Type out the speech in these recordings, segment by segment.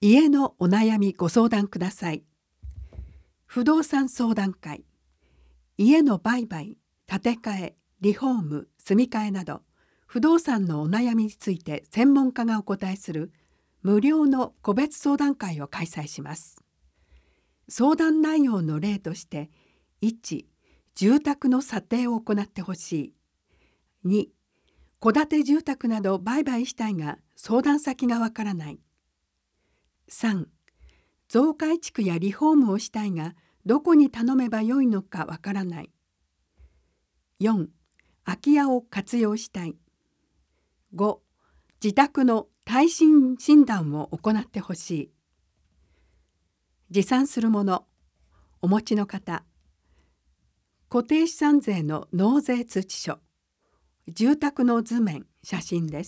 家のお悩みご相談ください。不動産相談会。家の売買、建て替え、リフォーム、住み替えなど不動産のお悩みについて専門家がお答えする無料の個別相談会を開催します。相談内容の例として、1、住宅の査定を行ってほしい。2、戸建て住宅など売買したいが相談先がわからない。3、増改築やリフォームをしたいがどこに頼めばよいのかわからない。4、空き家を活用したい。5、自宅の耐震診断を行ってほしい。持参するもの、お持ちの方、固定資産税の納税通知書、住宅の図面、写真です。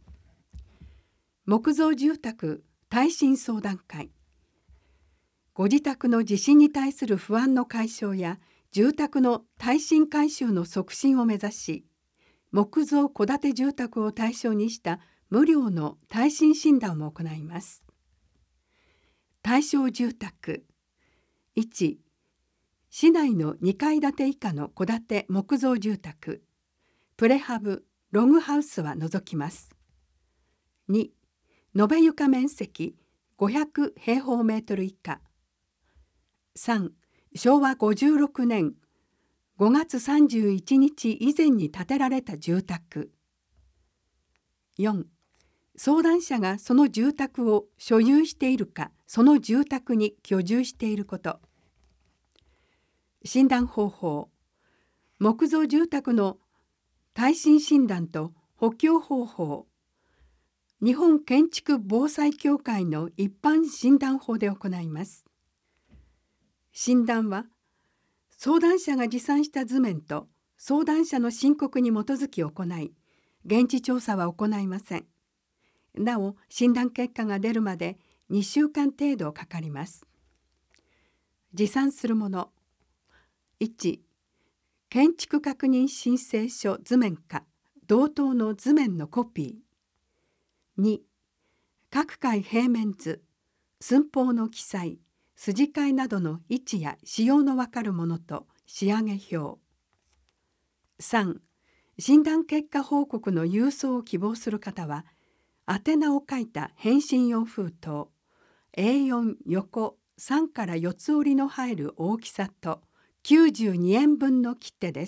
木造住宅耐震相談会。ご自宅の地震に対する不安の解消や住宅の耐震改修の促進を目指し、木造戸建て住宅を対象にした無料の耐震診断を行います。対象住宅。1、市内の2階建て以下の戸建て木造住宅、プレハブ、ログハウスは除きます。2、延べ床面積500平方メートル以下。3、昭和56年5月31日以前に建てられた住宅。4、相談者がその住宅を所有しているか、その住宅に居住していること。診断方法。木造住宅の耐震診断と補強方法。日本建築防災協会の一般診断法で行います。診断は、相談者が持参した図面と相談者の申告に基づき行い、現地調査は行いません。なお、診断結果が出るまで2週間程度かかります。持参するもの。1、建築確認申請書図面か同等の図面のコピー。2、各階平面図、寸法の記載、筋交いなどの位置や仕様のわかるものと仕上げ表。3、診断結果報告の郵送を希望する方は、宛名を書いた返信用封筒、A4 横3から4つ折りの入る大きさと92円分の切手です。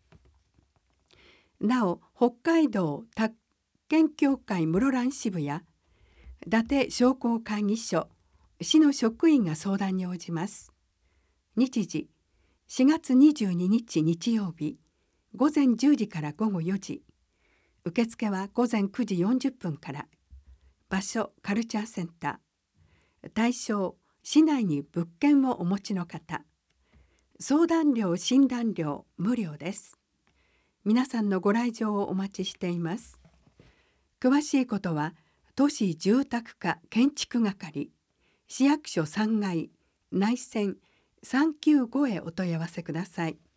なお、北海道宅建協会室蘭支部や伊達商工会議所、市の職員が相談に応じます。日時、4月22日日曜日、午前10時から午後4時。受付は午前9時40分から。場所、カルチャーセンター。対象、市内に物件をお持ちの方。相談料、診断料、無料です。皆さんのご来場をお待ちしています。詳しいことは、都市住宅課建築係、市役所3階、内線395へお問い合わせください。